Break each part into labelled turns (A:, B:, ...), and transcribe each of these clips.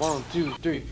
A: 1, 2, 3.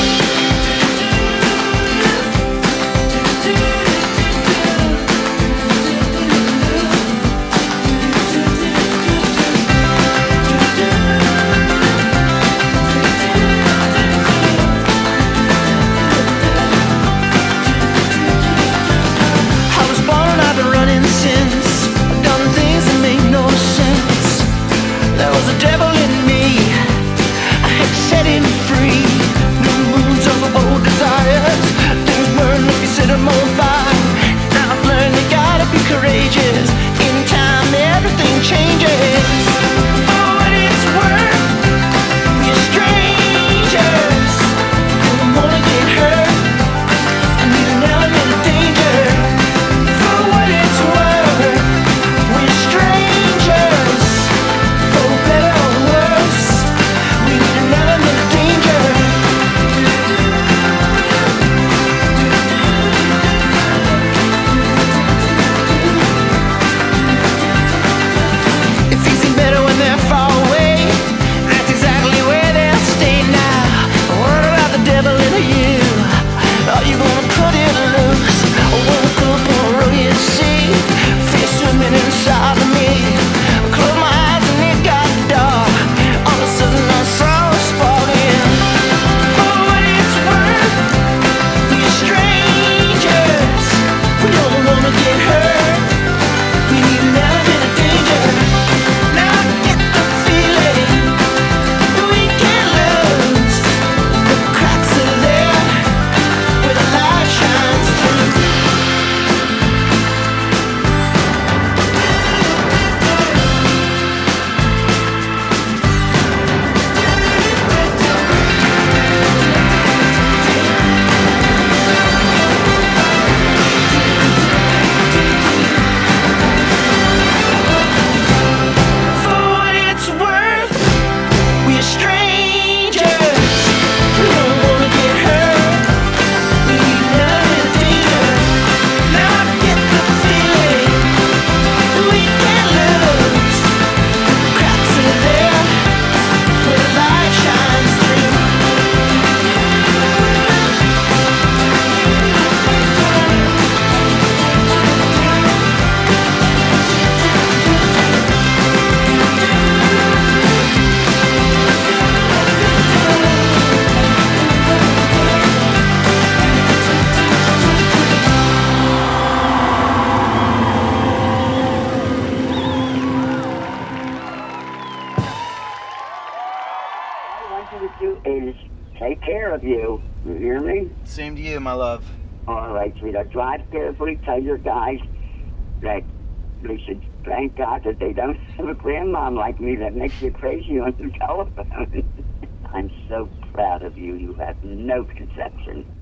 B: To do is take care of you. You hear me?
C: Same to you, my love.
B: All right, sweetheart. Drive carefully. Tell your guys that they should thank God that they don't have a grandmom like me that makes you crazy on the telephone. I'm so proud of you. You have no conception.